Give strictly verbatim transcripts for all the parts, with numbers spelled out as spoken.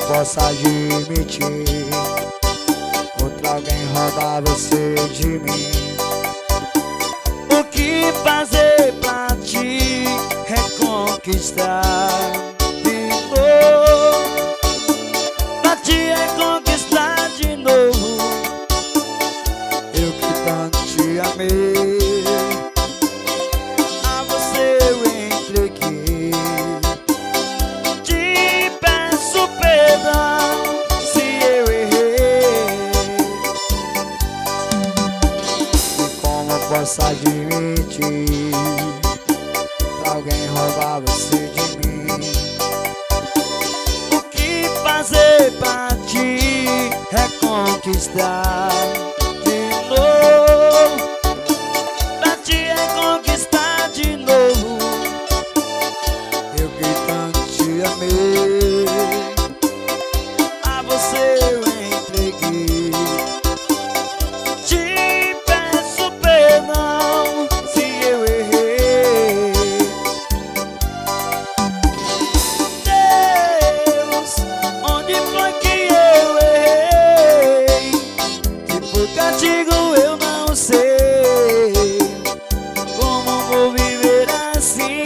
posso admitir outra alguém roubar você de mim. O que fazer pra te reconquistar de novo? Pra te reconquistar de novo. Eu que tanto te amei, a você eu entreguei. Te peço perdão se eu errei. e como posso admitir pra alguém roubar você de mim? O que fazer pra te reconquistar de novo? Pra te reconquistar de novo. Eu que tanto te amei, A você eu entreguei. Te peço perdão se eu errei. Deus, onde foi que eu errei? Se por castigo eu não sei como vou viver assim.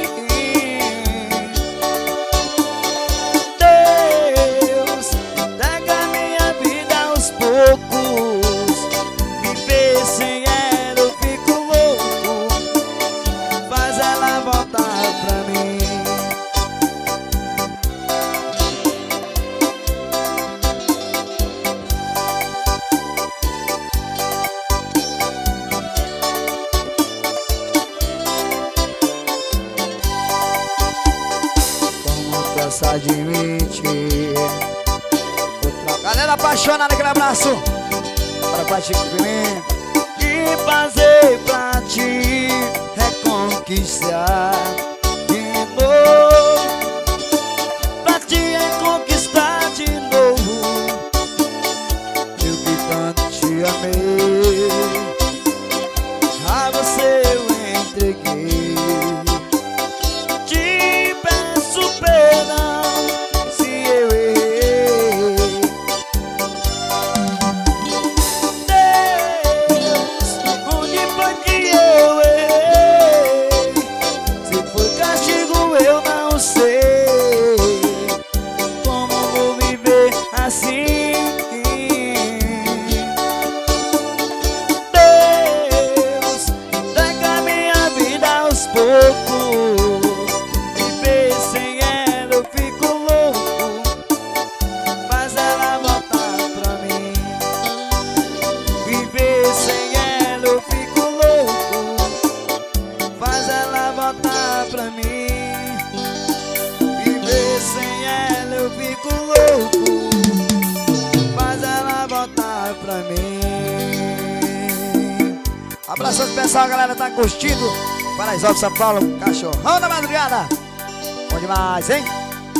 Deus, entrega minha vida aos poucos. Viver sem ela eu fico louco. Faz ela voltar pra mim. como posso admitir outra... Galera apaixonada, aquele abraço para o Chico Pimenta. Que fazer pra te reconquistar de novo? Pra te reconquistar de novo. Eu que tanto te amei, A você eu entreguei. Te peço perdão se eu errei. Deus, onde foi que eu errei? Se foi castigo eu não sei como vou viver assim. Deus, entrega minha vida aos poucos. Viver sem ela eu fico louco. Faz ela voltar pra mim. Viver sem ela eu fico louco. Faz ela voltar pra mim. Viver sem ela eu fico louco. Faz ela voltar pra mim. abraço especial, a galera tá curtindo Paraisópolis, São Paulo, cachorrão da madrugada, bom demais, hein?